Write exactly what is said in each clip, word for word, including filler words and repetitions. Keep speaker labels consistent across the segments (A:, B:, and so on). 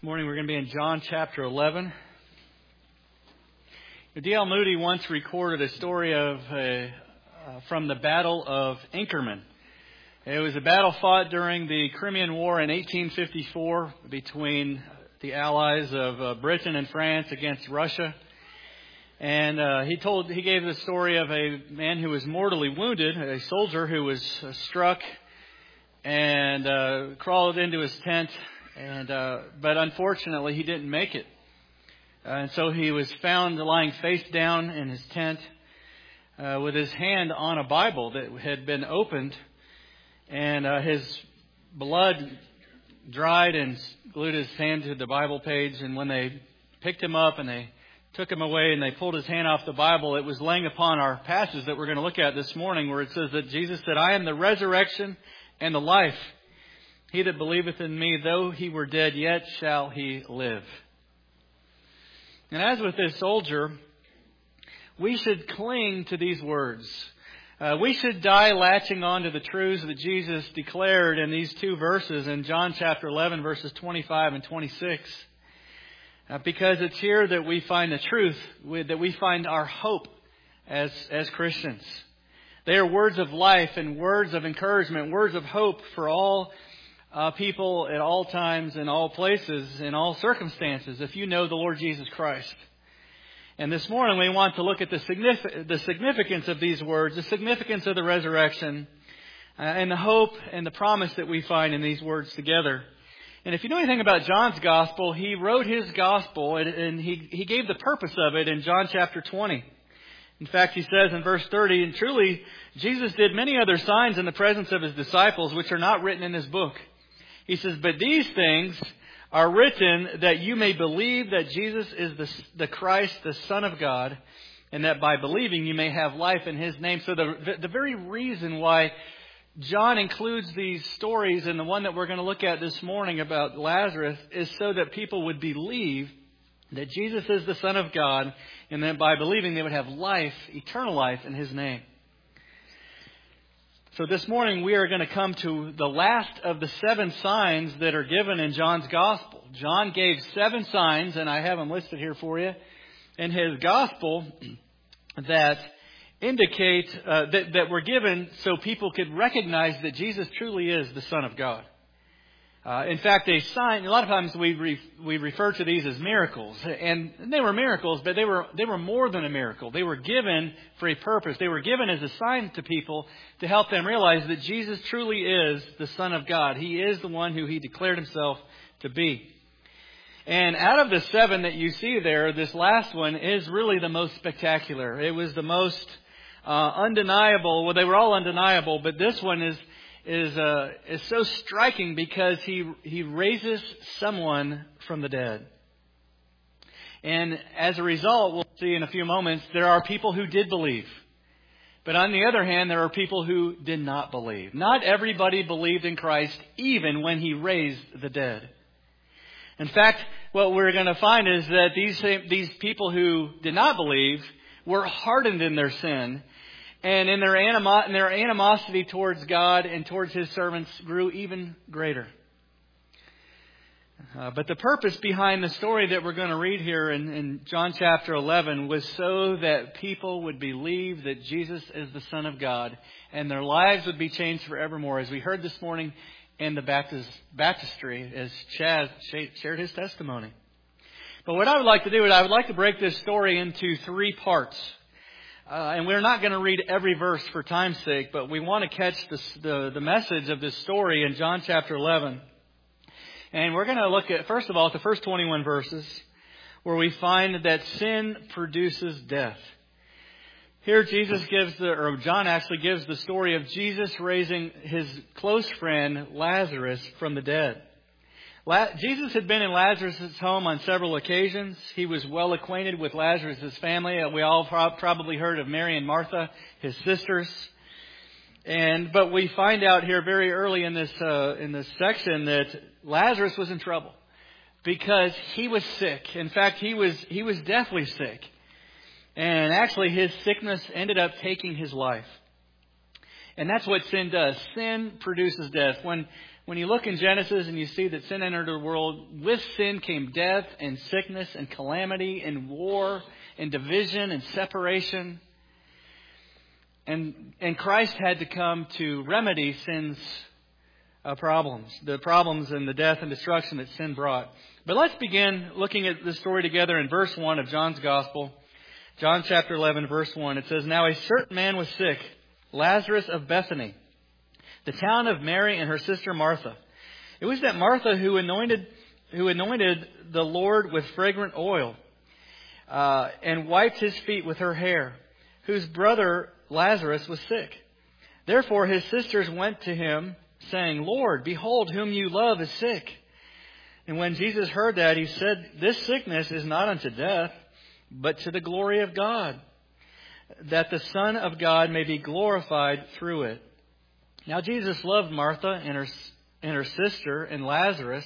A: This morning we're going to be in John chapter eleven. D L Moody once recorded a story of uh, uh, from the Battle of Inkerman. It was a battle fought during the Crimean War in eighteen fifty-four between the allies of uh, Britain and France against Russia. And uh, he told he gave the story of a man who was mortally wounded, a soldier who was uh, struck and uh, crawled into his tent. And uh, but unfortunately, he didn't make it. Uh, and so he was found lying face down in his tent uh, with his hand on a Bible that had been opened. And uh, his blood dried and glued his hand to the Bible page. And when they picked him up and they took him away and they pulled his hand off the Bible, it was laying upon our passage that we're going to look at this morning, where it says that Jesus said, "I am the resurrection and the life. He that believeth in me, though he were dead, yet shall he live." And as with this soldier, we should cling to these words. Uh, we should die latching on to the truths that Jesus declared in these two verses in John chapter eleven, verses twenty-five and twenty-six. Uh, because it's here that we find the truth, that we find our hope as, as Christians. They are words of life and words of encouragement, words of hope for all Uh, people at all times, in all places, in all circumstances, if you know the Lord Jesus Christ. And this morning we want to look at the, signific- the significance of these words, the significance of the resurrection, uh, and the hope and the promise that we find in these words together. And if you know anything about John's gospel, he wrote his gospel and, and he, he gave the purpose of it in John chapter twenty. In fact, he says in verse thirty, "And truly Jesus did many other signs in the presence of his disciples, which are not written in this book." He says, "But these things are written that you may believe that Jesus is the, the Christ, the Son of God, and that by believing you may have life in His name." So the, the very reason why John includes these stories and the one that we're going to look at this morning about Lazarus is so that people would believe that Jesus is the Son of God, and that by believing they would have life, eternal life in His name. So this morning we are going to come to the last of the seven signs that are given in John's Gospel. John gave seven signs, and I have them listed here for you, in his Gospel that indicate, uh, that, that were given so people could recognize that Jesus truly is the Son of God. Uh, in fact, a sign, a lot of times we re, we refer to these as miracles, and they were miracles, but they were they were more than a miracle. They were given for a purpose. They were given as a sign to people to help them realize that Jesus truly is the Son of God. He is the one who He declared Himself to be. And out of the seven that you see there, this last one is really the most spectacular. It was the most uh, undeniable. Well, they were all undeniable, but this one is is uh, is so striking because he he raises someone from the dead. And as a result, we'll see in a few moments, there are people who did believe. But on the other hand, there are people who did not believe. Not everybody believed in Christ, even when He raised the dead. In fact, what we're going to find is that these these people who did not believe were hardened in their sin. And in their, animo- in their animosity towards God and towards His servants grew even greater. Uh, but the purpose behind the story that we're going to read here in, in John chapter eleven was so that people would believe that Jesus is the Son of God, and their lives would be changed forevermore, as we heard this morning in the Baptist, baptistry, as Chad shared his testimony. But what I would like to do is I would like to break this story into three parts. Uh, and we're not going to read every verse for time's sake, but we want to catch this, the, the message of this story in John chapter eleven. And we're going to look at, first of all, at the first twenty-one verses, where we find that sin produces death. Here Jesus gives the, or John actually gives the story of Jesus raising his close friend Lazarus from the dead. La- Jesus had been in Lazarus' home on several occasions. He was well acquainted with Lazarus' family. We all pro- probably heard of Mary and Martha, his sisters. And but we find out here very early in this uh, in this section that Lazarus was in trouble because he was sick. In fact, he was he was deathly sick, and actually his sickness ended up taking his life. And that's what sin does. Sin produces death. When when you look in Genesis and you see that sin entered the world, with sin came death and sickness and calamity and war and division and separation. And, and Christ had to come to remedy sin's uh, problems, the problems and the death and destruction that sin brought. But let's begin looking at the story together in verse one of John's Gospel. John chapter eleven, verse one. It says, "Now a certain man was sick, Lazarus of Bethany, the town of Mary and her sister Martha. It was that Martha who anointed who anointed the Lord with fragrant oil uh, and wiped his feet with her hair, whose brother Lazarus was sick. Therefore his sisters went to him, saying, 'Lord, behold, whom you love is sick.' And when Jesus heard that, he said, 'This sickness is not unto death, but to the glory of God, that the Son of God may be glorified through it.' Now Jesus loved Martha and her and her sister and Lazarus.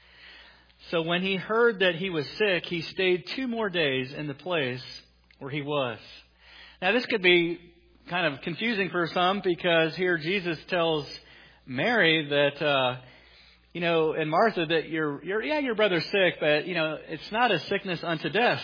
A: So when he heard that he was sick, he stayed two more days in the place where he was." Now this could be kind of confusing for some, because here Jesus tells Mary that, uh, you know, and Martha that your your yeah your brother's sick, but you know it's not a sickness unto death.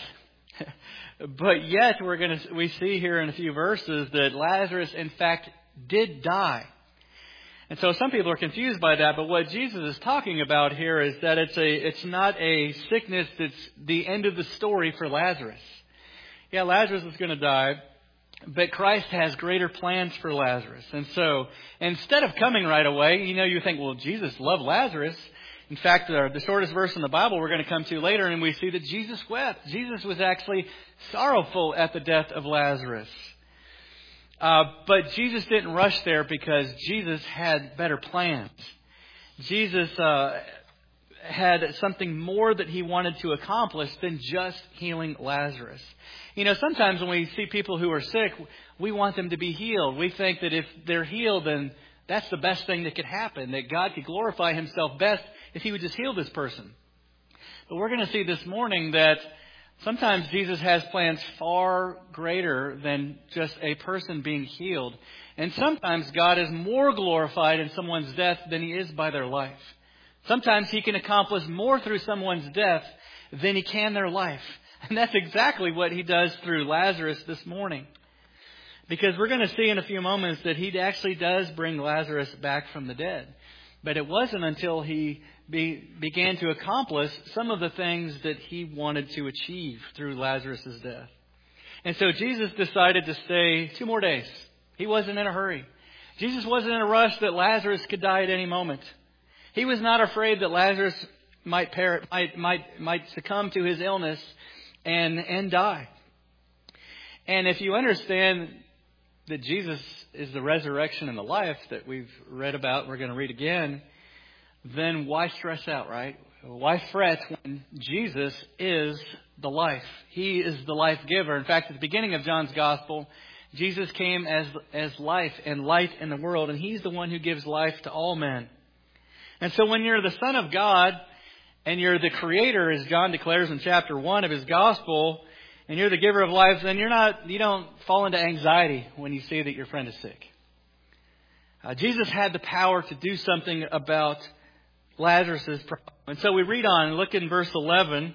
A: But yet we're going to we see here in a few verses that Lazarus in fact did die. And so some people are confused by that, but what Jesus is talking about here is that it's a it's not a sickness that's the end of the story for Lazarus. Yeah, Lazarus is going to die, but Christ has greater plans for Lazarus. And so instead of coming right away, you know, you think, well, Jesus loved Lazarus. In fact, the, the shortest verse in the Bible we're going to come to later, and we see that Jesus wept. Jesus was actually sorrowful at the death of Lazarus. Uh, but Jesus didn't rush there because Jesus had better plans. Jesus uh, had something more that he wanted to accomplish than just healing Lazarus. You know, sometimes when we see people who are sick, we want them to be healed. We think that if they're healed, then that's the best thing that could happen, that God could glorify himself best if he would just heal this person. But we're going to see this morning that sometimes Jesus has plans far greater than just a person being healed. And sometimes God is more glorified in someone's death than he is by their life. Sometimes he can accomplish more through someone's death than he can their life. And that's exactly what he does through Lazarus this morning. Because we're going to see in a few moments that he actually does bring Lazarus back from the dead. But it wasn't until he be, began to accomplish some of the things that he wanted to achieve through Lazarus' death. And so Jesus decided to stay two more days. He wasn't in a hurry. Jesus wasn't in a rush that Lazarus could die at any moment. He was not afraid that Lazarus might per- might might might succumb to his illness and and die. And if you understand that Jesus is the resurrection and the life that we've read about, we're going to read again, then why stress out, right? Why fret when Jesus is the life? He is the life giver. In fact, at the beginning of John's Gospel, Jesus came as as life and light in the world, and he's the one who gives life to all men. And so when you're the Son of God and you're the Creator, as John declares in chapter one of his Gospel, and you're the giver of life, then you're not, you don't fall into anxiety when you see that your friend is sick. Uh, Jesus had the power to do something about Lazarus' problem. And so we read on and look in verse eleven.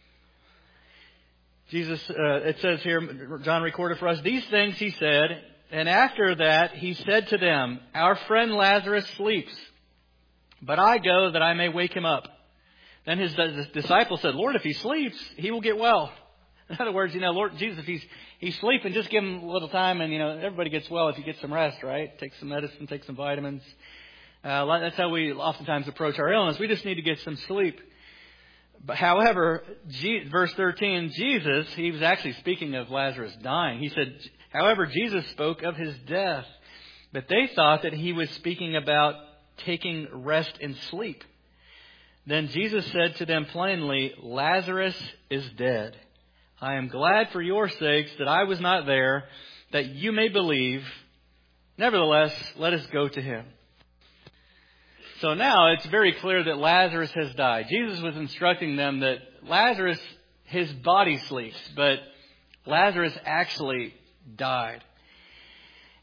A: Jesus, uh, it says here, John recorded for us, "These things he said, and after that he said to them, 'Our friend Lazarus sleeps, but I go that I may wake him up.' Then his disciples said, 'Lord, if he sleeps, he will get well.'" In other words, you know, Lord Jesus, if he's he's sleeping, just give him a little time, and you know, everybody gets well if you get some rest, right? Take some medicine, take some vitamins. Uh, that's how we oftentimes approach our illness. We just need to get some sleep. But however, G- verse thirteen, Jesus, he was actually speaking of Lazarus dying. He said, however, Jesus spoke of his death, but they thought that he was speaking about taking rest and sleep. Then Jesus said to them plainly, "Lazarus is dead. I am glad for your sakes that I was not there, that you may believe. Nevertheless, let us go to him." So now it's very clear that Lazarus has died. Jesus was instructing them that Lazarus, his body sleeps, but Lazarus actually died.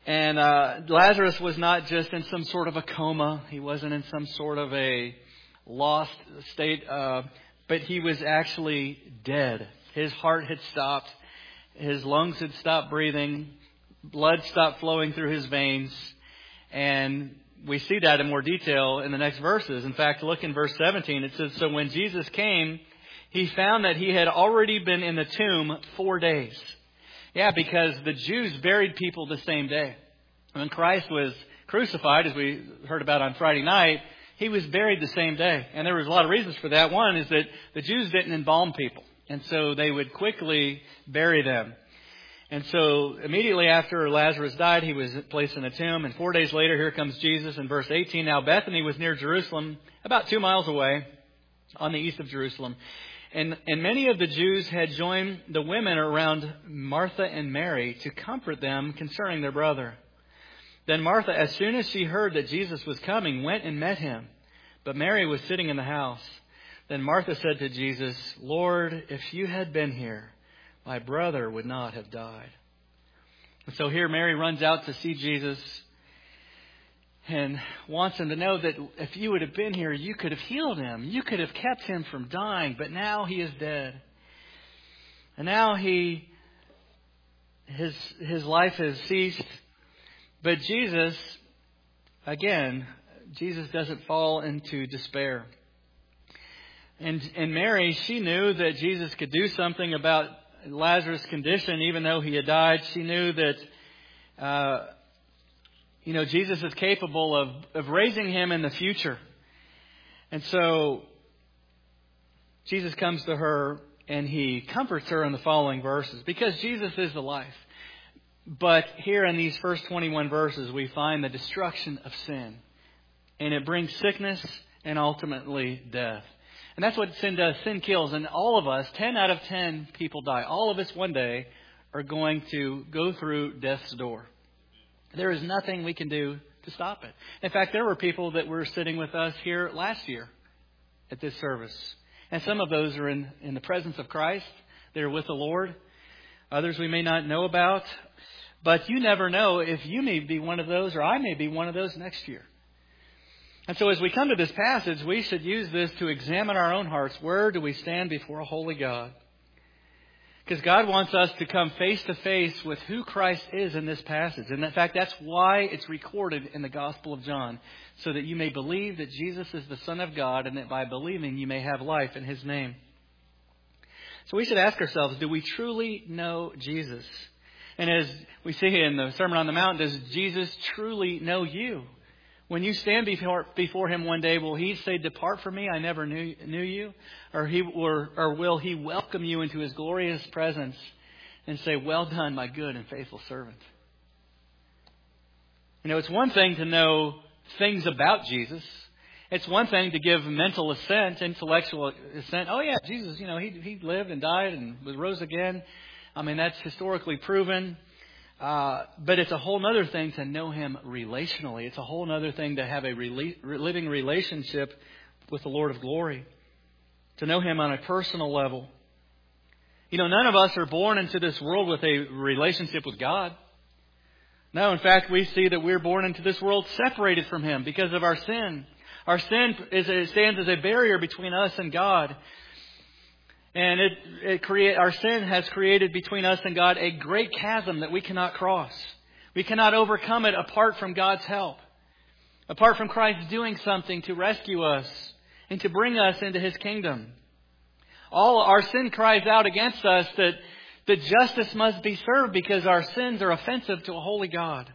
A: And uh, Lazarus was not just in some sort of a coma. He wasn't in some sort of a lost state, uh, but he was actually dead. His heart had stopped. His lungs had stopped breathing. Blood stopped flowing through his veins. And we see that in more detail in the next verses. In fact, look in verse seventeen. It says, "So when Jesus came, he found that he had already been in the tomb four days." Yeah, because the Jews buried people the same day. When Christ was crucified, as we heard about on Friday night, he was buried the same day. And there was a lot of reasons for that. One is that the Jews didn't embalm people. And so they would quickly bury them. And so immediately after Lazarus died, he was placed in a tomb. And four days later, here comes Jesus in verse eighteen. "Now Bethany was near Jerusalem, about two miles away, on the east of Jerusalem. And, and many of the Jews had joined the women around Martha and Mary to comfort them concerning their brother. Then Martha, as soon as she heard that Jesus was coming, went and met him. But Mary was sitting in the house. Then Martha said to Jesus, 'Lord, if you had been here, my brother would not have died.'" And so here Mary runs out to see Jesus and wants him to know that if you would have been here, you could have healed him. You could have kept him from dying, but now he is dead. And now he, his, his life has ceased. But Jesus, again, Jesus doesn't fall into despair. And, and Mary, she knew that Jesus could do something about Lazarus' condition, even though he had died. She knew that, uh, you know, Jesus is capable of, of raising him in the future. And so Jesus comes to her and he comforts her in the following verses, because Jesus is the life. But here in these first twenty-one verses, we find the destruction of sin. And it brings sickness and ultimately death. And that's what sin does. Sin kills. And all of us, ten out of ten people die. All of us one day are going to go through death's door. There is nothing we can do to stop it. In fact, there were people that were sitting with us here last year at this service. And some of those are in, in the presence of Christ. They're with the Lord. Others we may not know about. But you never know if you may be one of those, or I may be one of those next year. And so as we come to this passage, we should use this to examine our own hearts. Where do we stand before a holy God? Because God wants us to come face to face with who Christ is in this passage. And in fact, that's why it's recorded in the Gospel of John. So that you may believe that Jesus is the Son of God, and that by believing you may have life in His name. So we should ask ourselves, do we truly know Jesus? And as we see in the Sermon on the Mount, does Jesus truly know you? When you stand before, before Him one day, will He say, "Depart from me, I never knew, knew you"? Or, he, or, or will He welcome you into His glorious presence and say, "Well done, my good and faithful servant"? You know, it's one thing to know things about Jesus. It's one thing to give mental assent, intellectual assent. Oh yeah, Jesus, you know, He, he lived and died and was rose again. I mean, that's historically proven. Uh, but it's a whole other thing to know Him relationally. It's a whole other thing to have a rela- living relationship with the Lord of glory. To know Him on a personal level. You know, none of us are born into this world with a relationship with God. No, in fact, we see that we're born into this world separated from Him because of our sin. Our sin is a, stands as a barrier between us and God. And it, it create, our sin has created between us and God a great chasm that we cannot cross. We cannot overcome it apart from God's help. Apart from Christ doing something to rescue us and to bring us into His kingdom. All our sin cries out against us that, that justice must be served because our sins are offensive to a holy God.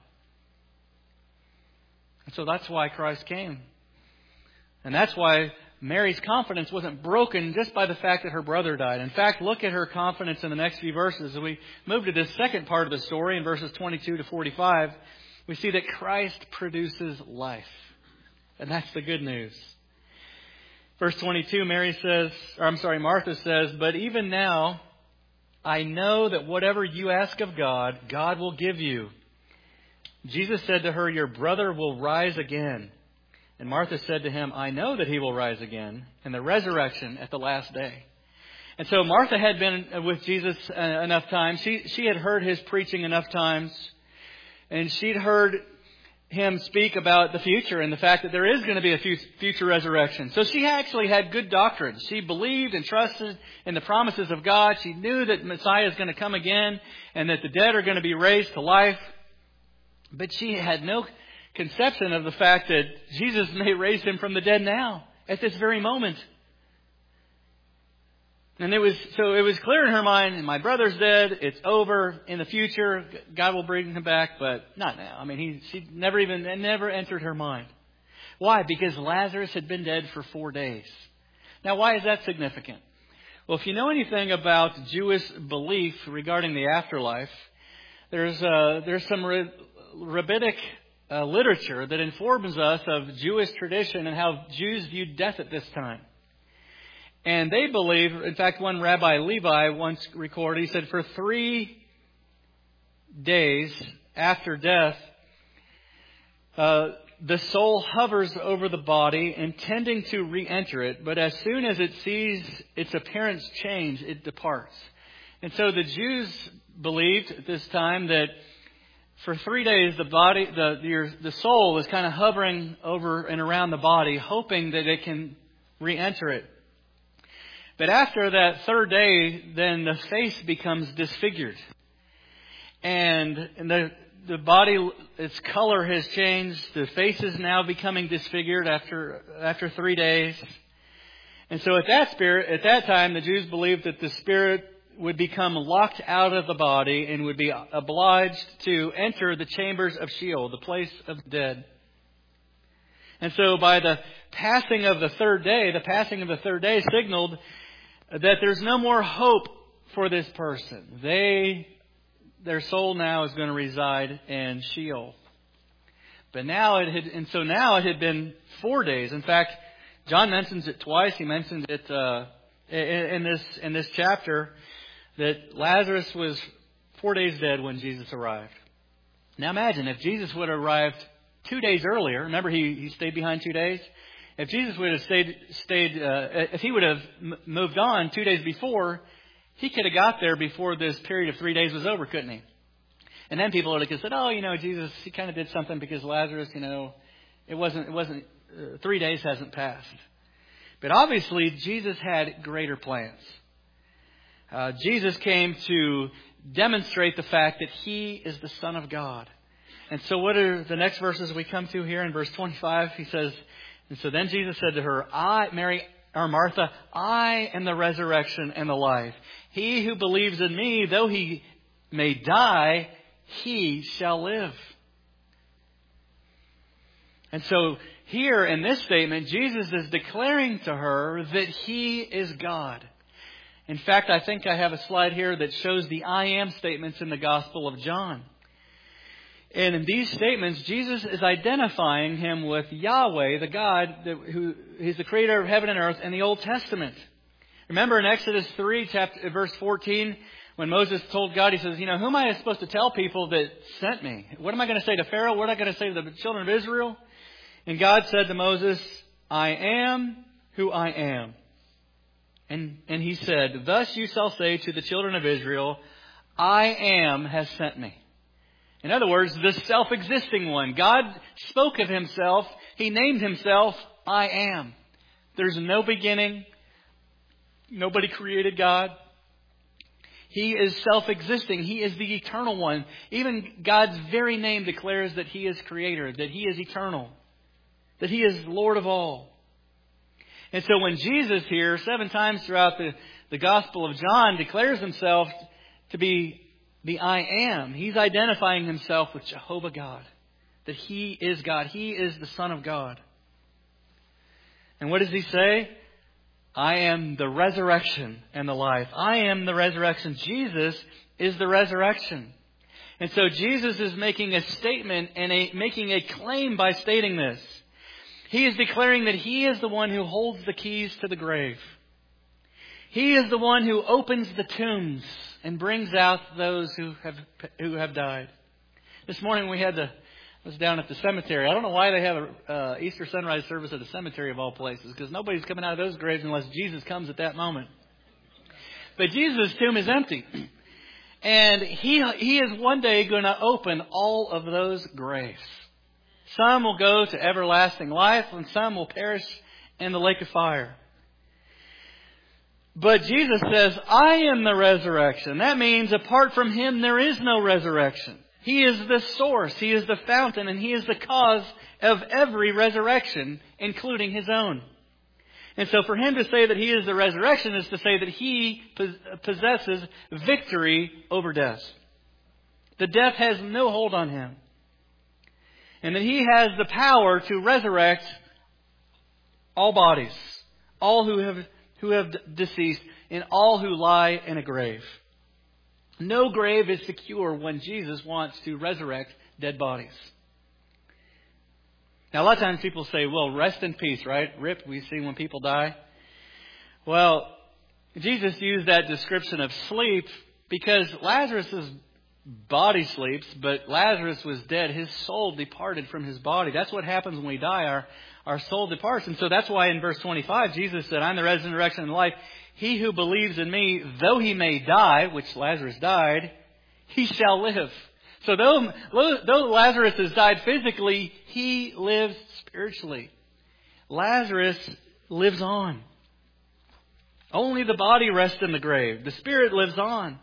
A: And so that's why Christ came. And that's why Mary's confidence wasn't broken just by the fact that her brother died. In fact, look at her confidence in the next few verses. As we move to this second part of the story in verses twenty-two to forty-five, we see that Christ produces life. And that's the good news. Verse twenty-two, Mary says, or I'm sorry, Martha says, "But even now, I know that whatever you ask of God, God will give you." Jesus said to her, "Your brother will rise again." And Martha said to Him, "I know that he will rise again in the resurrection at the last day." And so Martha had been with Jesus enough times. She, she had heard His preaching enough times. And she'd heard him speak about the future and the fact that there is going to be a future resurrection. So she actually had good doctrine. She believed and trusted in the promises of God. She knew that Messiah is going to come again and that the dead are going to be raised to life. But she had no conception of the fact that Jesus may raise him from the dead now, at this very moment. And it was so it was clear in her mind, my brother's dead, it's over. In the future, God will bring him back, but not now. I mean, he she never even it never entered her mind. Why? Because Lazarus had been dead for four days. Now, why is that significant? Well, if you know anything about Jewish belief regarding the afterlife, there's uh, there's some ra- rabbinic uh, literature that informs us of Jewish tradition and how Jews viewed death at this time. And they believe, in fact, one Rabbi Levi once recorded, he said, for three days after death, uh, the soul hovers over the body, intending to re-enter it, but as soon as it sees its appearance change, it departs. And so the Jews believed at this time that for three days the body, the your, the soul is kind of hovering over and around the body, hoping that it can re-enter it. But after that third day, then the face becomes disfigured. And the the body, its color has changed. The face is now becoming disfigured after after three days. And so at that spirit, at that time, the Jews believed that the spirit would become locked out of the body and would be obliged to enter the chambers of Sheol, the place of the dead. And so by the passing of the third day, the passing of the third day signaled that there's no more hope for this person. They, their soul now is going to reside in Sheol. But now it had, and so now it had been four days. In fact, John mentions it twice. He mentions it uh, in, in this in this chapter that Lazarus was four days dead when Jesus arrived. Now imagine if Jesus would have arrived two days earlier. Remember, he, he stayed behind two days. If Jesus would have stayed, stayed, uh, if he would have m- moved on two days before, he could have got there before this period of three days was over, couldn't he? And then people would have said, "Oh, you know, Jesus, he kind of did something because Lazarus, you know, it wasn't, it wasn't, uh, three days hasn't passed." But obviously, Jesus had greater plans. Uh, Jesus came to demonstrate the fact that He is the Son of God. And so, what are the next verses we come to here in verse twenty-five? He says. And so then Jesus said to her, I, Mary, or Martha, I am the resurrection and the life. He who believes in me, though he may die, he shall live. And so here in this statement, Jesus is declaring to her that He is God. In fact, I think I have a slide here that shows the I am statements in the Gospel of John. And in these statements, Jesus is identifying Him with Yahweh, the God that, who is the creator of heaven and earth in the Old Testament. Remember in Exodus three, chapter, verse fourteen, when Moses told God, he says, you know, who am I supposed to tell people that sent me? What am I going to say to Pharaoh? What am I going to say to the children of Israel? And God said to Moses, I am who I am. And, and He said, thus you shall say to the children of Israel, I am has sent me. In other words, the self-existing one. God spoke of Himself. He named Himself, I am. There's no beginning. Nobody created God. He is self-existing. He is the eternal one. Even God's very name declares that He is creator, that He is eternal, that He is Lord of all. And so when Jesus here, seven times throughout the, the Gospel of John, declares Himself to be the I am, He's identifying Himself with Jehovah God. That He is God. He is the Son of God. And what does He say? I am the resurrection and the life. I am the resurrection. Jesus is the resurrection. And so Jesus is making a statement and a, making a claim by stating this. He is declaring that He is the one who holds the keys to the grave. He is the one who opens the tombs and brings out those who have who have died. This morning we had the I was down at the cemetery. I don't know why they have a uh, Easter sunrise service at a cemetery of all places, because nobody's coming out of those graves unless Jesus comes at that moment. But Jesus' tomb is empty. And He, he is one day going to open all of those graves. Some will go to everlasting life, and some will perish in the lake of fire. But Jesus says, I am the resurrection. That means apart from Him, there is no resurrection. He is the source. He is the fountain, and He is the cause of every resurrection, including His own. And so for Him to say that He is the resurrection is to say that He possesses victory over death. The death has no hold on Him. And that He has the power to resurrect all bodies, all who have who have deceased, and all who lie in a grave. No grave is secure when Jesus wants to resurrect dead bodies. Now, a lot of times people say, well, rest in peace, right? Rip, we see when people die. Well, Jesus used that description of sleep because Lazarus' body sleeps, but Lazarus was dead. His soul departed from his body. That's what happens when we die. Our, our soul departs. And so that's why in verse twenty-five, Jesus said, I'm the resurrection and life. He who believes in me, though he may die, which Lazarus died, he shall live. So though, though Lazarus has died physically, he lives spiritually. Lazarus lives on. Only the body rests in the grave. The spirit lives on.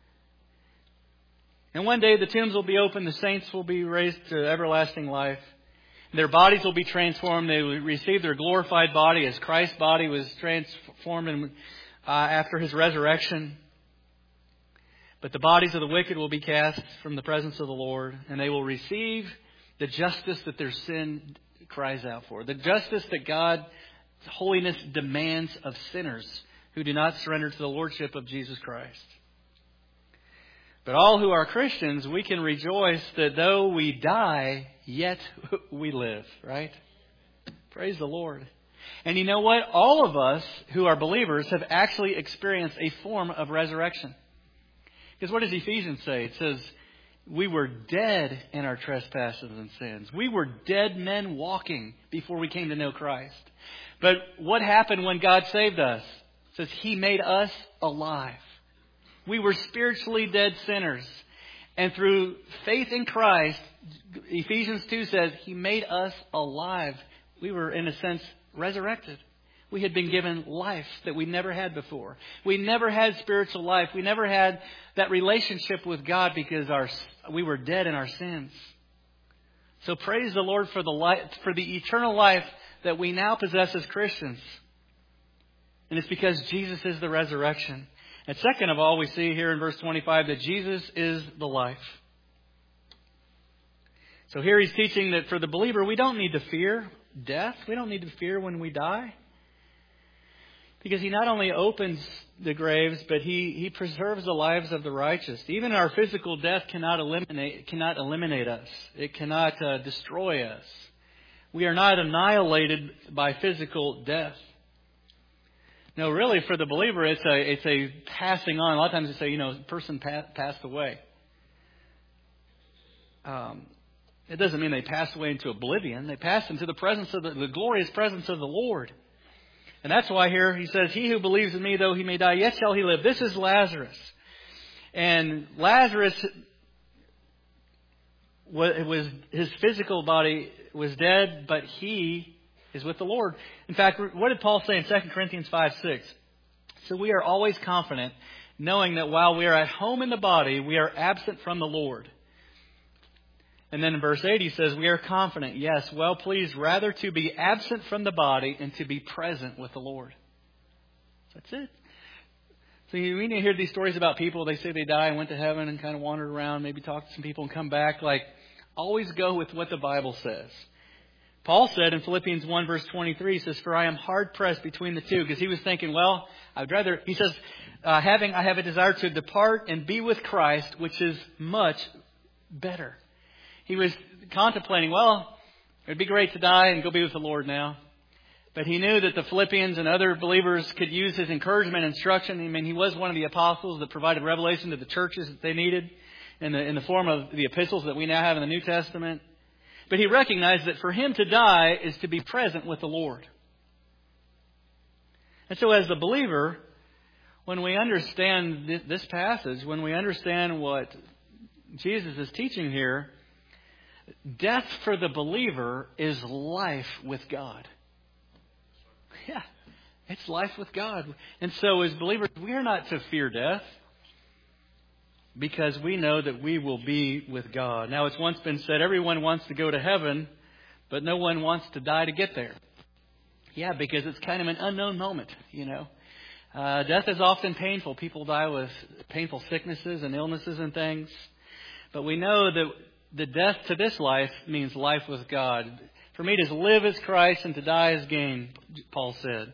A: And one day the tombs will be opened, the saints will be raised to everlasting life. Their bodies will be transformed. They will receive their glorified body as Christ's body was transformed in, uh, after His resurrection. But the bodies of the wicked will be cast from the presence of the Lord, and they will receive the justice that their sin cries out for. The justice that God's holiness demands of sinners who do not surrender to the lordship of Jesus Christ. But all who are Christians, we can rejoice that though we die, yet we live, right? Praise the Lord. And you know what? All of us who are believers have actually experienced a form of resurrection. Because what does Ephesians say? It says, we were dead in our trespasses and sins. We were dead men walking before we came to know Christ. But what happened when God saved us? It says He made us alive. We were spiritually dead sinners. And through faith in Christ, Ephesians two says He made us alive. We were, in a sense, resurrected. We had been given life that we never had before. We never had spiritual life. We never had that relationship with God because our we were dead in our sins. So praise the Lord for the life, for the eternal life that we now possess as Christians. And it's because Jesus is the resurrection. And second of all, we see here in verse twenty-five that Jesus is the life. So here He's teaching that for the believer, we don't need to fear death. We don't need to fear when we die. Because He not only opens the graves, but He, he preserves the lives of the righteous. Even our physical death cannot eliminate, cannot eliminate us. It cannot uh, destroy us. We are not annihilated by physical death. No, really, for the believer, it's a it's a passing on. A lot of times they say, you know, a person pa- passed away. Um, it doesn't mean they passed away into oblivion. They passed into the presence of the, the glorious presence of the Lord. And that's why here He says, He who believes in me, though he may die, yet shall he live. This is Lazarus. And Lazarus, was his physical body was dead, but he is with the Lord. In fact, what did Paul say in Second Corinthians five six? So we are always confident, knowing that while we are at home in the body, we are absent from the Lord. And then in verse eight he says, we are confident, yes, well pleased rather to be absent from the body and to be present with the Lord. That's it. So you need to hear these stories about people. They say they die and went to heaven and kind of wandered around, maybe talked to some people and come back. Like, always go with what the Bible says. Paul said in Philippians one verse twenty-three, he says, for I am hard pressed between the two. Because he was thinking, well, I'd rather, he says, uh, having, I have a desire to depart and be with Christ, which is much better. He was contemplating, well, it'd be great to die and go be with the Lord now. But he knew that the Philippians and other believers could use his encouragement and instruction. I mean, he was one of the apostles that provided revelation to the churches that they needed in the, in the form of the epistles that we now have in the New Testament. But he recognized that for him to die is to be present with the Lord. And so as the believer, when we understand th- this passage, when we understand what Jesus is teaching here, death for the believer is life with God. Yeah, it's life with God. And so as believers, we are not to fear death because we know that we will be with God. Now, it's once been said, everyone wants to go to heaven, but no one wants to die to get there. Yeah, because it's kind of an unknown moment, you know. Uh, death is often painful. People die with painful sicknesses and illnesses and things. But we know that the death to this life means life with God. For me to live as Christ and to die as gain, Paul said.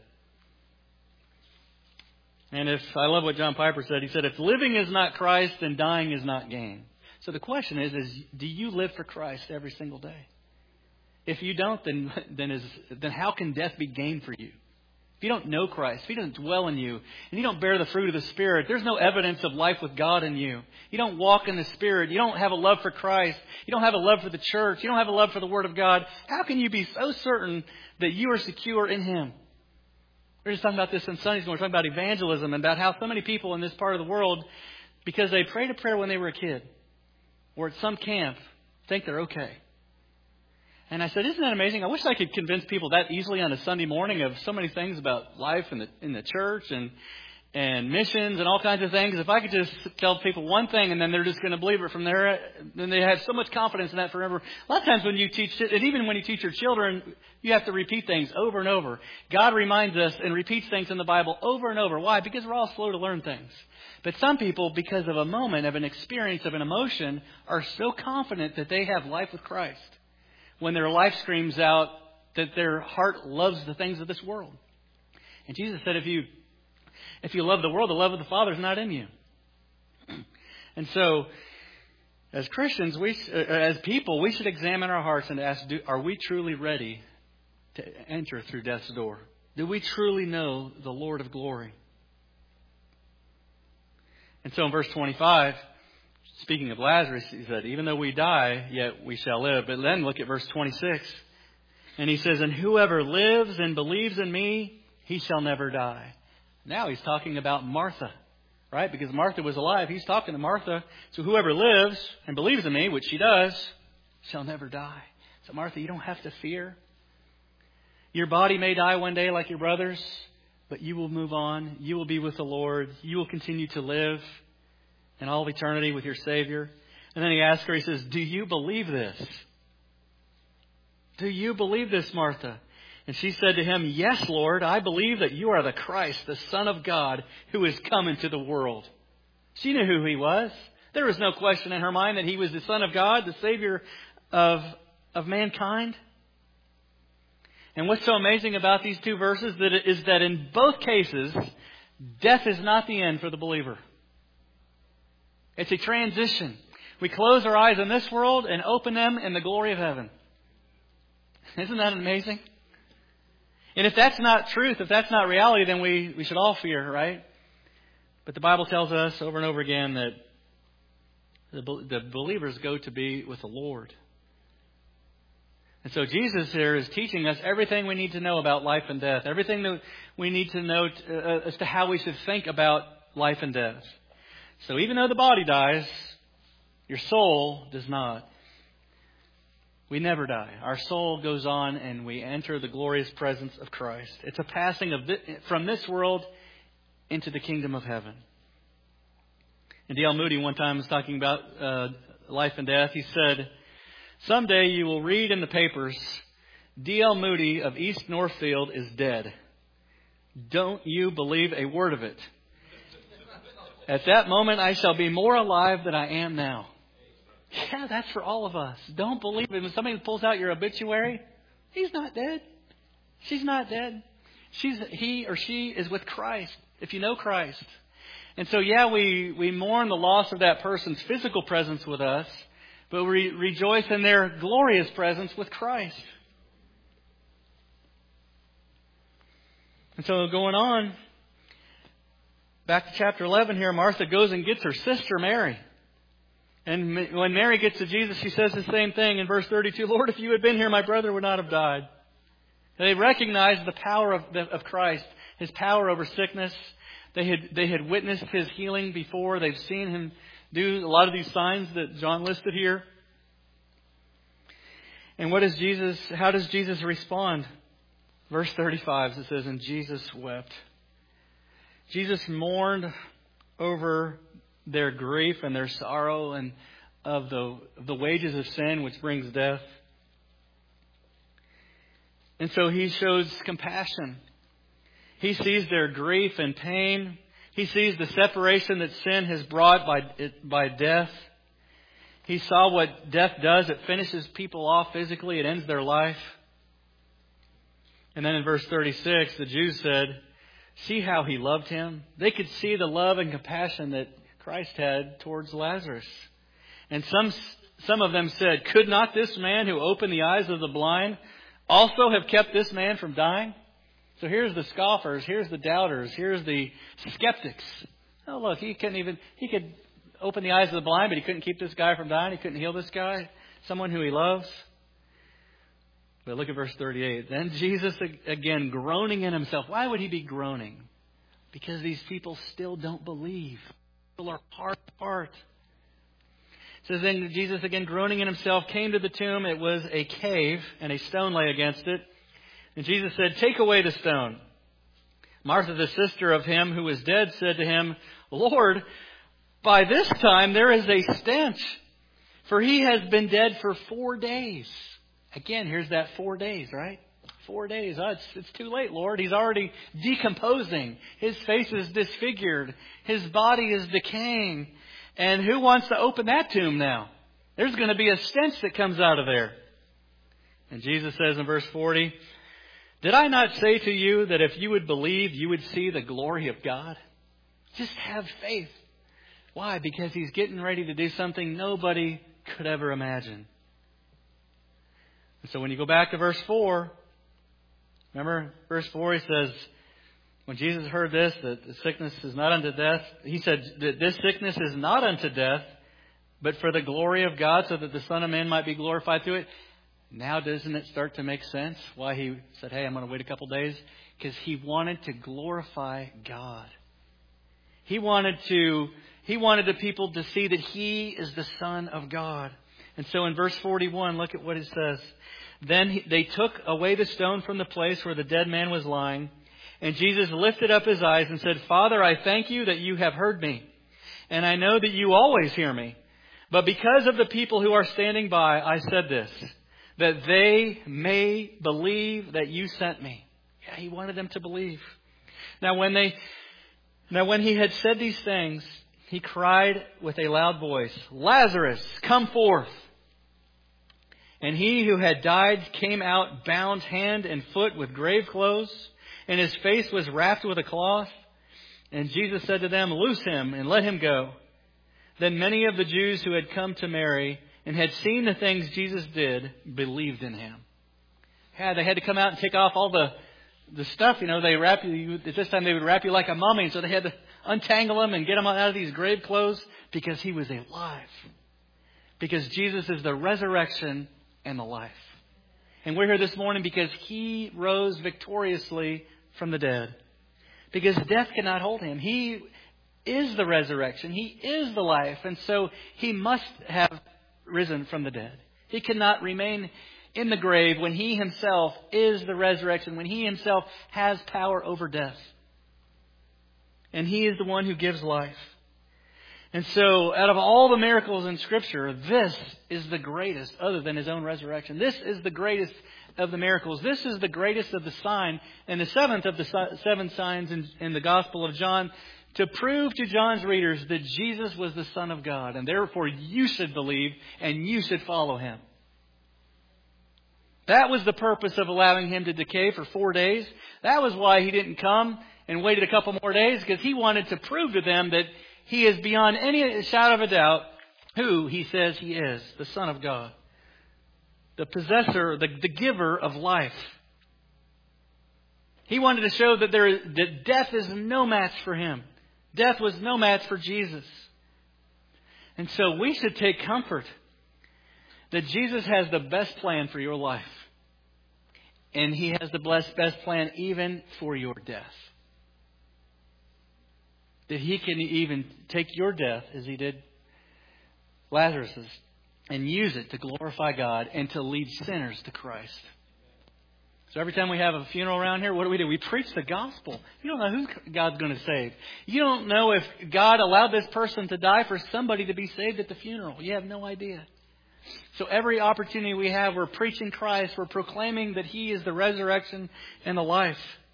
A: And if I love what John Piper said, he said, if living is not Christ, then dying is not gain. So the question is, is do you live for Christ every single day? If you don't, then then is then how can death be gain for you? If you don't know Christ, if He doesn't dwell in you, and you don't bear the fruit of the Spirit, there's no evidence of life with God in you. You don't walk in the Spirit. You don't have a love for Christ. You don't have a love for the church. You don't have a love for the Word of God. How can you be so certain that you are secure in Him? We were just talking about this in Sunday school. We're talking about evangelism and about how so many people in this part of the world, because they prayed a prayer when they were a kid or at some camp, think they're okay. And I said, isn't that amazing? I wish I could convince people that easily on a Sunday morning of so many things about life in the in the church and and missions and all kinds of things. If I could just tell people one thing and then they're just going to believe it from there, then they have so much confidence in that forever. A lot of times when you teach, and even when you teach your children, you have to repeat things over and over. God reminds us and repeats things in the Bible over and over. Why? Because we're all slow to learn things. But some people, because of a moment, of an experience, of an emotion, are so confident that they have life with Christ. When their life screams out that their heart loves the things of this world. And Jesus said, if you if you love the world, the love of the Father is not in you. And so, as Christians, we as people, we should examine our hearts and ask, do, are we truly ready to enter through death's door? Do we truly know the Lord of glory? And so in verse twenty-five, speaking of Lazarus, he said, even though we die, yet we shall live. But then look at verse twenty-six. And he says, and whoever lives and believes in me, he shall never die. Now he's talking about Martha, right? Because Martha was alive. He's talking to Martha. So whoever lives and believes in me, which she does, shall never die. So Martha, you don't have to fear. Your body may die one day like your brothers, but you will move on. You will be with the Lord. You will continue to live in all of eternity with your Savior. And then he asks her, he says, do you believe this? Do you believe this, Martha? And she said to him, yes, Lord, I believe that you are the Christ, the Son of God, who is come into the world. She knew who He was. There was no question in her mind that He was the Son of God, the Savior of, of mankind. And what's so amazing about these two verses that it is that in both cases, death is not the end for the believer. It's a transition. We close our eyes in this world and open them in the glory of heaven. Isn't that amazing? And if that's not truth, if that's not reality, then we, we should all fear, right? But the Bible tells us over and over again that the, the believers go to be with the Lord. And so Jesus here is teaching us everything we need to know about life and death. Everything that we need to know t- uh, as to how we should think about life and death. So even though the body dies, your soul does not. We never die. Our soul goes on and we enter the glorious presence of Christ. It's a passing of this, from this world into the kingdom of heaven. And D L Moody one time was talking about uh, life and death. He said, someday you will read in the papers, D L Moody of East Northfield is dead. Don't you believe a word of it. At that moment I shall be more alive than I am now. Yeah, that's for all of us. Don't believe it. When somebody pulls out your obituary, he's not dead. She's not dead. She's he or she is with Christ, if you know Christ. And so, yeah, we, we mourn the loss of that person's physical presence with us, but we rejoice in their glorious presence with Christ. And so going on, back to chapter eleven here, Martha goes and gets her sister Mary. And when Mary gets to Jesus, she says the same thing in verse thirty-two. Lord, if you had been here, my brother would not have died. They recognize the power of, the, of Christ, His power over sickness, They had they had witnessed His healing before. They've seen Him do a lot of these signs that John listed here. And what does Jesus, how does Jesus respond? Verse thirty-five, it says, and Jesus wept. Jesus mourned over their grief and their sorrow and of the, of the wages of sin, which brings death. And so He shows compassion. He sees their grief and pain. He sees the separation that sin has brought by, by death. He saw what death does. It finishes people off physically. It ends their life. And then in verse thirty-six, the Jews said, see how He loved him. They could see the love and compassion that Christ had towards Lazarus. And some, some of them said, could not this man who opened the eyes of the blind also have kept this man from dying? So here's the scoffers, here's the doubters, here's the skeptics. Oh, look, he couldn't even, he could open the eyes of the blind, but he couldn't keep this guy from dying. He couldn't heal this guy, someone who He loves. But look at verse thirty-eight. Then Jesus, again, groaning in Himself. Why would He be groaning? Because these people still don't believe. People are hard apart. It says, then Jesus, again, groaning in Himself, came to the tomb. It was a cave, and a stone lay against it. And Jesus said, take away the stone. Martha, the sister of him who was dead, said to Him, Lord, by this time there is a stench, for he has been dead for four days. Again, here's that four days, right? Four days. Oh, it's, it's too late, Lord. He's already decomposing. His face is disfigured. His body is decaying. And who wants to open that tomb now? There's going to be a stench that comes out of there. And Jesus says in verse forty, did I not say to you that if you would believe, you would see the glory of God? Just have faith. Why? Because He's getting ready to do something nobody could ever imagine. And so when you go back to verse four, remember verse four, He says, when Jesus heard this, that the sickness is not unto death, He said that this sickness is not unto death, but for the glory of God, so that the Son of Man might be glorified through it. Now doesn't it start to make sense why He said, hey, I'm going to wait a couple days? Because He wanted to glorify God. He wanted to, He wanted the people to see that He is the Son of God. And so in verse forty-one, look at what it says. Then he, they took away the stone from the place where the dead man was lying. And Jesus lifted up His eyes and said, Father, I thank You that You have heard me. And I know that You always hear me. But because of the people who are standing by, I said this, that they may believe that You sent me. Yeah, He wanted them to believe. Now when they, now when He had said these things, He cried with a loud voice, Lazarus, come forth. And he who had died came out bound hand and foot with grave clothes, and his face was wrapped with a cloth. And Jesus said to them, loose him and let him go. Then many of the Jews who had come to Mary and had seen the things Jesus did believed in Him. Yeah, they had to come out and take off all the, the stuff. You know, they wrap you, at this time they would wrap you like a mummy. And so they had to untangle him and get him out of these grave clothes because he was alive. Because Jesus is the resurrection and the life. And we're here this morning because He rose victoriously from the dead. Because death cannot hold Him. He is the resurrection. He is the life. And so He must have risen from the dead. He cannot remain in the grave when He Himself is the resurrection, when He Himself has power over death. And He is the one who gives life. And so, out of all the miracles in Scripture, this is the greatest, other than His own resurrection. This is the greatest of the miracles. This is the greatest of the sign, and the seventh of the seven signs in, in the Gospel of John, to prove to John's readers that Jesus was the Son of God, and therefore you should believe and you should follow Him. That was the purpose of allowing Him to decay for four days. That was why He didn't come and waited a couple more days, because He wanted to prove to them that He is beyond any shadow of a doubt who He says He is, the Son of God. The possessor, the, the giver of life. He wanted to show that, there, that death is no match for Him. Death was no match for Jesus. And so we should take comfort that Jesus has the best plan for your life. And He has the best, best plan even for your death. that He can even take your death, as He did Lazarus's, and use it to glorify God and to lead sinners to Christ. So every time we have a funeral around here, what do we do? We preach the gospel. You don't know who God's going to save. You don't know if God allowed this person to die for somebody to be saved at the funeral. You have no idea. So every opportunity we have, we're preaching Christ. We're proclaiming that He is the resurrection and the life.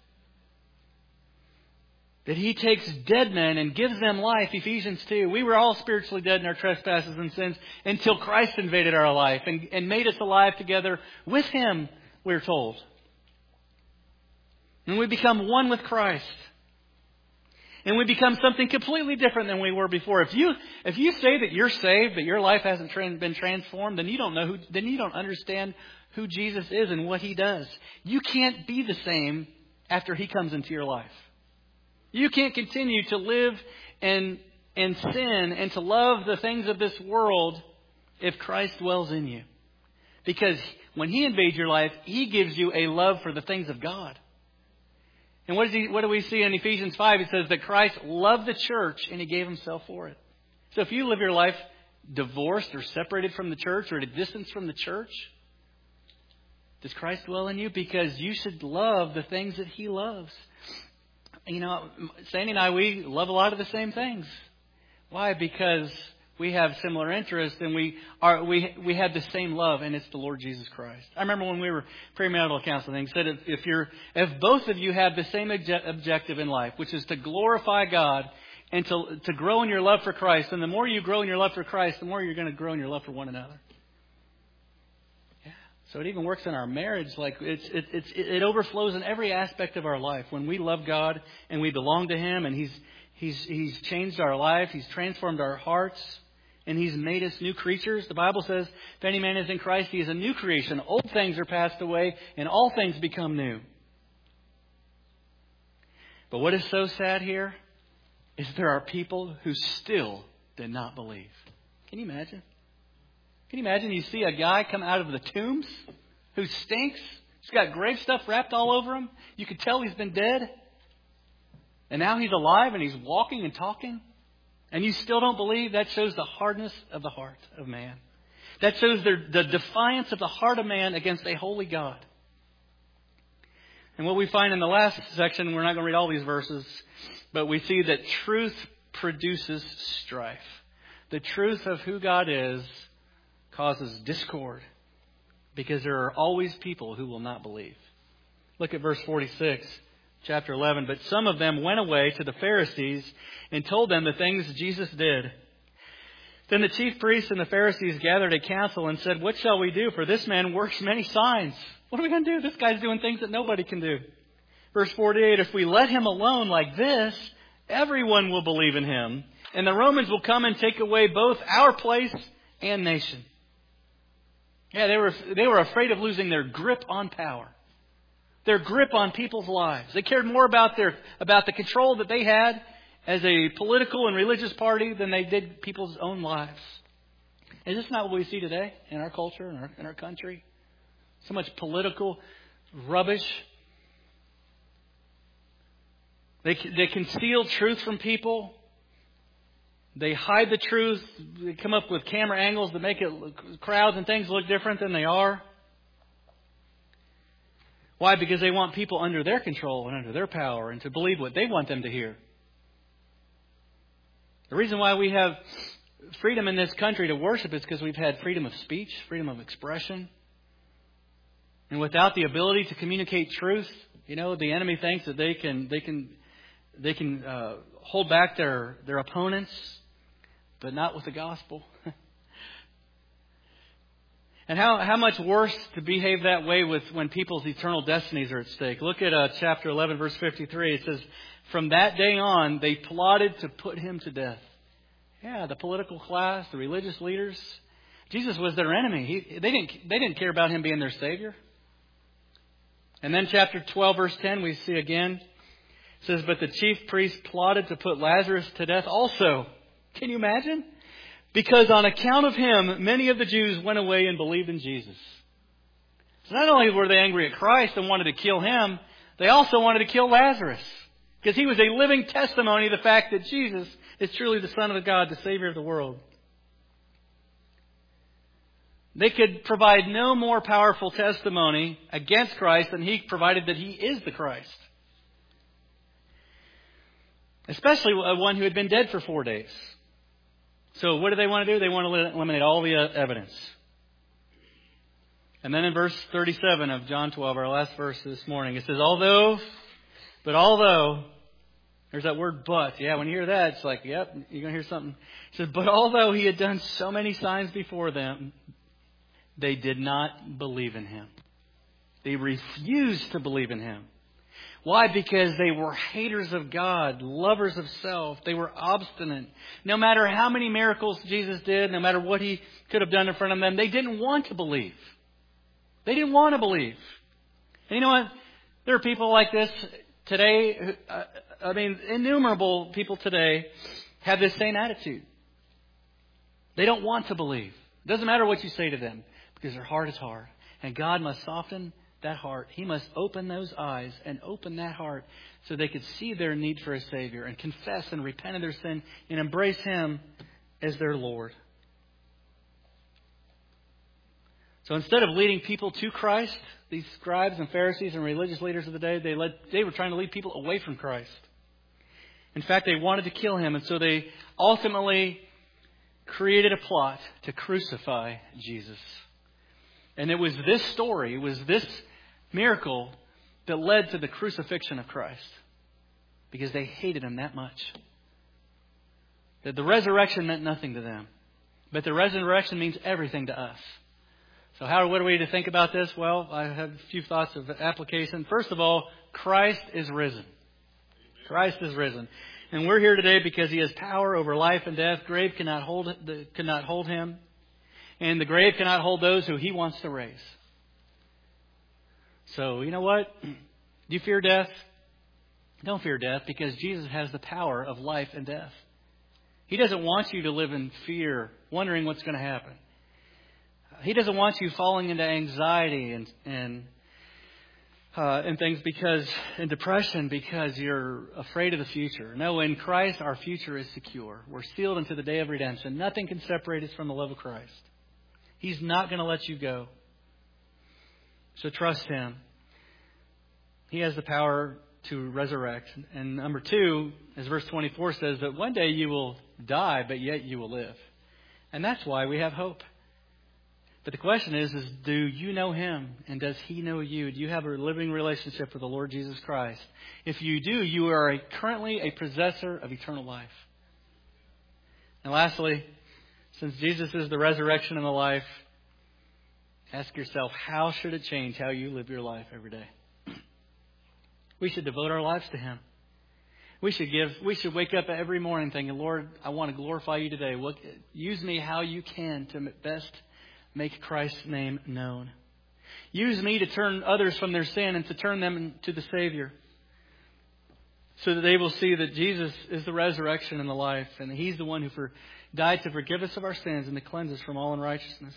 A: That He takes dead men and gives them life. Ephesians two. We were all spiritually dead in our trespasses and sins until Christ invaded our life and, and made us alive together with Him, we're told. And we become one with Christ. And we become something completely different than we were before. If you if you say that you're saved, that your life hasn't tra- been transformed, then you don't know who, then you don't understand who Jesus is and what He does. You can't be the same after He comes into your life. You can't continue to live in, in sin and to love the things of this world if Christ dwells in you. Because when He invades your life, He gives you a love for the things of God. And what, is he, what do we see in Ephesians five? It says that Christ loved the church and He gave Himself for it. So if you live your life divorced or separated from the church or at a distance from the church, does Christ dwell in you? Because you should love the things that He loves. You know, Sandy and I, we love a lot of the same things. Why? Because we have similar interests and we are we we have the same love, and it's the Lord Jesus Christ. I remember when we were premarital counseling, He said if, if you're if both of you have the same obje- objective in life, which is to glorify God and to to grow in your love for Christ, and the more you grow in your love for Christ, the more you're going to grow in your love for one another. Yeah. So it even works in our marriage. Like it's it, it's it overflows in every aspect of our life when we love God and we belong to Him, and He's He's He's changed our life. He's transformed our hearts. And He's made us new creatures. The Bible says, if any man is in Christ, he is a new creation. Old things are passed away, and all things become new. But what is so sad here is there are people who still did not believe. Can you imagine? Can you imagine you see a guy come out of the tombs who stinks? He's got grave stuff wrapped all over him. You could tell he's been dead. And now he's alive and he's walking and talking. And you still don't believe? That shows the hardness of the heart of man. That shows the, the defiance of the heart of man against a holy God. And what we find in the last section, we're not going to read all these verses, but we see that truth produces strife. The truth of who God is causes discord because there are always people who will not believe. Look at verse forty-six. Chapter eleven, but some of them went away to the Pharisees and told them the things Jesus did. Then the chief priests and the Pharisees gathered a council and said, what shall we do? For this man works many signs. What are we going to do? This guy's doing things that nobody can do. Verse forty-eight, if we let him alone like this, everyone will believe in him. And the Romans will come and take away both our place and nation. Yeah, they were, they were afraid of losing their grip on power. Their grip on people's lives. They cared more about their about the control that they had as a political and religious party than they did people's own lives. Is this not what we see today in our culture, in our, in our country? So much political rubbish. They, they conceal truth from people. They hide the truth. They come up with camera angles that make it crowds and things look different than they are. Why? Because they want people under their control and under their power and to believe what they want them to hear. The reason why we have freedom in this country to worship is because we've had freedom of speech, freedom of expression. And without the ability to communicate truth, you know, the enemy thinks that they can they can they can uh, hold back their their opponents, but not with the gospel. And how, how much worse to behave that way with when people's eternal destinies are at stake. Look at uh, chapter eleven, verse fifty-three. It says, from that day on, they plotted to put him to death. Yeah, the political class, the religious leaders. Jesus was their enemy. He, they didn't they didn't care about him being their Savior. And then chapter twelve, verse ten, we see again. It says, but the chief priests plotted to put Lazarus to death also. Can you imagine? Because on account of him, many of the Jews went away and believed in Jesus. So not only were they angry at Christ and wanted to kill him, they also wanted to kill Lazarus. Because he was a living testimony of the fact that Jesus is truly the Son of God, the Savior of the world. They could provide no more powerful testimony against Christ than he provided that he is the Christ. Especially one who had been dead for four days. So what do they want to do? They want to eliminate all the evidence. And then in verse thirty-seven of John twelve, our last verse this morning, it says, although, but although, there's that word but. Yeah, when you hear that, it's like, yep, you're going to hear something. It says, but although he had done so many signs before them, they did not believe in him. They refused to believe in him. Why? Because they were haters of God, lovers of self. They were obstinate. No matter how many miracles Jesus did, no matter what he could have done in front of them, they didn't want to believe. They didn't want to believe. And you know what? There are people like this today. Uh, I mean, innumerable people today have this same attitude. They don't want to believe. It doesn't matter what you say to them because their heart is hard. And God must soften that heart. He must open those eyes and open that heart so they could see their need for a Savior and confess and repent of their sin and embrace Him as their Lord. So instead of leading people to Christ, these scribes and Pharisees and religious leaders of the day, they led, they were trying to lead people away from Christ. In fact, they wanted to kill Him, and so they ultimately created a plot to crucify Jesus. And it was this story, it was this miracle that led to the crucifixion of Christ. Because they hated Him that much. That the resurrection meant nothing to them. But the resurrection means everything to us. So how what are we to think about this? Well, I have a few thoughts of application. First of all, Christ is risen. Christ is risen. And we're here today because He has power over life and death. Grave cannot hold cannot hold Him. And the grave cannot hold those who He wants to raise. So, you know what? Do you fear death? Don't fear death because Jesus has the power of life and death. He doesn't want you to live in fear, wondering what's going to happen. He doesn't want you falling into anxiety and and uh, and things because and depression because you're afraid of the future. No, in Christ our future is secure. We're sealed into the day of redemption. Nothing can separate us from the love of Christ. He's not going to let you go. So trust Him. He has the power to resurrect. And number two, as verse twenty-four says, that one day you will die, but yet you will live. And that's why we have hope. But the question is, is do you know Him? And does He know you? Do you have a living relationship with the Lord Jesus Christ? If you do, you are a, currently a possessor of eternal life. And lastly, since Jesus is the resurrection and the life, ask yourself, how should it change how you live your life every day? We should devote our lives to Him. We should give. We should wake up every morning thinking, Lord, I want to glorify You today. What, use me how You can to best make Christ's name known. Use me to turn others from their sin and to turn them to the Savior. So that they will see that Jesus is the resurrection and the life. And He's the one who for, died to forgive us of our sins and to cleanse us from all unrighteousness.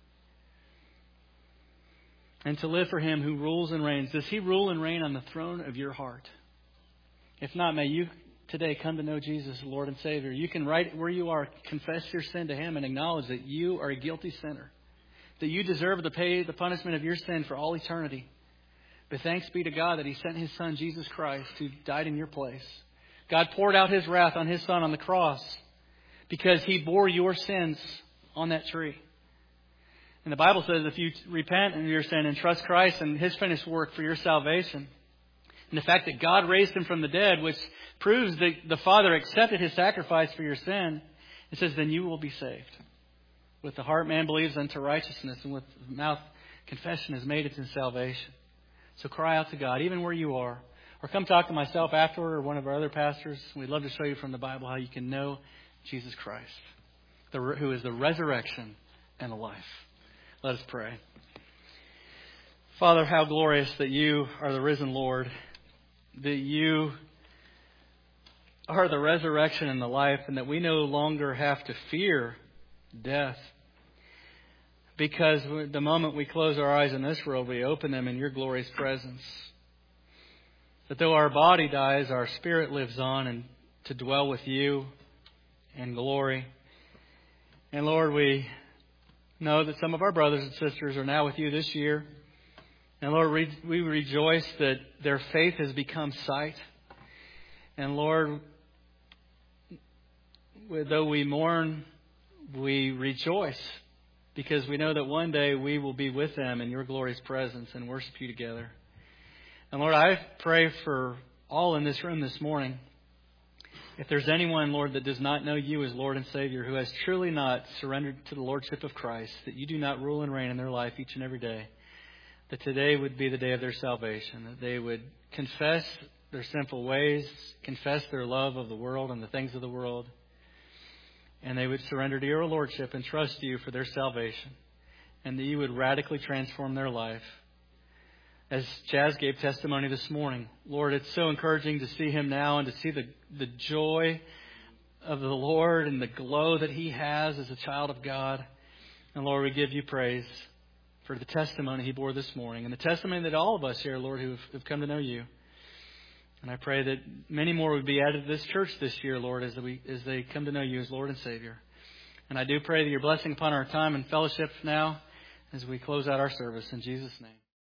A: And to live for Him who rules and reigns. Does He rule and reign on the throne of your heart? If not, may you today come to know Jesus as Lord and Savior. You can, right where you are, confess your sin to Him and acknowledge that you are a guilty sinner. That you deserve to pay the punishment of your sin for all eternity. But thanks be to God that He sent His Son, Jesus Christ, who died in your place. God poured out His wrath on His Son on the cross because He bore your sins on that tree. And the Bible says if you repent of your sin and trust Christ and His finished work for your salvation, and the fact that God raised Him from the dead, which proves that the Father accepted His sacrifice for your sin, it says then you will be saved. With the heart man believes unto righteousness, and with the mouth confession is made unto salvation. So cry out to God, even where you are. Or come talk to myself afterward or one of our other pastors. We'd love to show you from the Bible how you can know Jesus Christ, the, who is the resurrection and the life. Let us pray. Father, how glorious that You are the risen Lord, that You are the resurrection and the life, and that we no longer have to fear death. Because the moment we close our eyes in this world, we open them in Your glorious presence. But though our body dies, our spirit lives on and to dwell with you in glory. And Lord, we know that some of our brothers and sisters are now with you this year. And Lord, we rejoice that their faith has become sight. And Lord, though we mourn, we rejoice because we know that one day we will be with them in your glorious presence and worship you together. And Lord, I pray for all in this room this morning. If there's anyone, Lord, that does not know you as Lord and Savior, who has truly not surrendered to the Lordship of Christ, that you do not rule and reign in their life each and every day, that today would be the day of their salvation, that they would confess their sinful ways, confess their love of the world and the things of the world, and they would surrender to your Lordship and trust you for their salvation, and that you would radically transform their life. As Chaz gave testimony this morning, Lord, it's so encouraging to see him now and to see the, the joy of the Lord and the glow that he has as a child of God. And Lord, we give you praise for the testimony he bore this morning and the testimony that all of us here, Lord, who have, have come to know you. And I pray that many more would be added to this church this year, Lord, as, we, as they come to know you as Lord and Savior. And I do pray that your blessing upon our time and fellowship now as we close out our service. In Jesus' name.